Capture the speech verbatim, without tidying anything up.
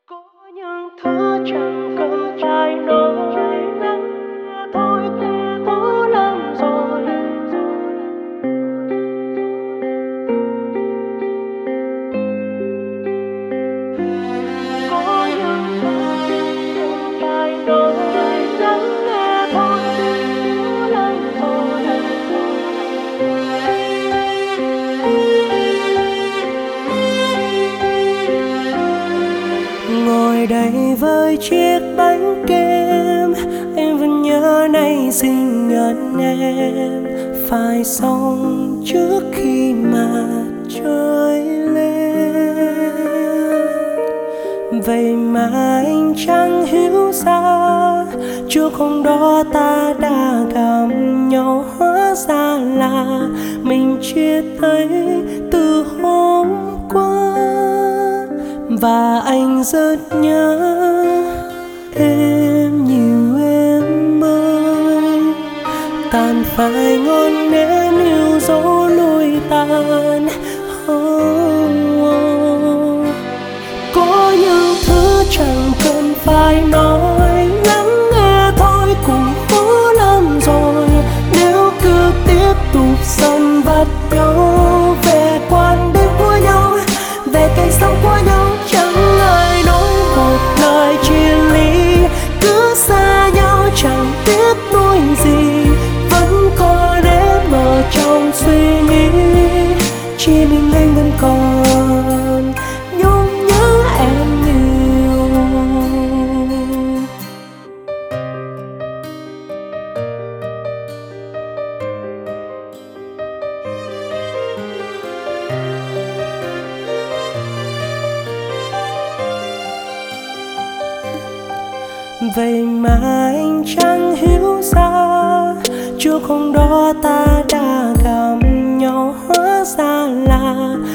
Có những thứ chẳng cần phải nói, lắng nghe thôi cũng khó lắm rồi. Có những thứ chẳng cần phải nói, lắng nghe thôi cũng khó lắm rồi. Ngồi đây với chiếc bánh kem, anh vẫn nhớ nay sinh nhật em. Phải xong trước khi mặt trời lên. Vậy mà anh chẳng hiểu ra, trước hôm đó ta đã gặp nhau, hóa ra là mình chia tay từ hôm qua. Và anh rất nhớ em nhiều em ơi, tàn phai ngọn nến yêu dấu lụi tàn. Oh, oh. Có những thứ chẳng cần phải nói, lắng nghe thôi cũng khó lắm rồi. Nếu cứ tiếp tục dần vặt nhau về quan điểm của nhau, về cây sống của nhau, chẳng ai nói một lời chia ly. Cứ xa nhau chẳng biết nói gì, vẫn còn em ở trong suy nghĩ. Chỉ mình anh vẫn còn nhung nhớ em nhiều. Vậy mà anh chẳng hiểu ra, trước hôm đó ta đã gặp nhau, hóa ra là